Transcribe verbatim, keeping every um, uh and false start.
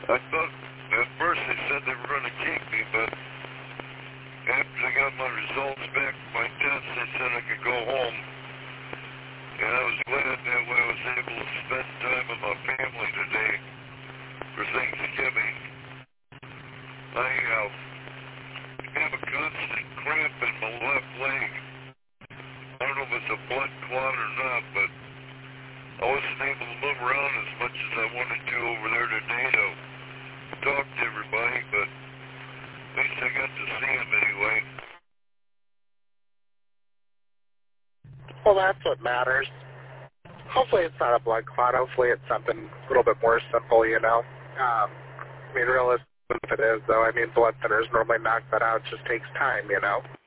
I thought at first they said they were going to keep me, but after I got my results back from my test, they said I could go home. And I was glad that way I was able to spend time with my family today for Thanksgiving. I uh, have a constant cramp in my left leg. I don't know if it's a blood clot or not, but I wasn't able to move around as much as I wanted to over there today to talk to everybody, but at least I got to see him anyway. Well, that's what matters. Hopefully it's not a blood clot. Hopefully it's something a little bit more simple, you know. Um, I mean, realistically, if it is, though, I mean, blood thinners normally knock that out. It just takes time, you know.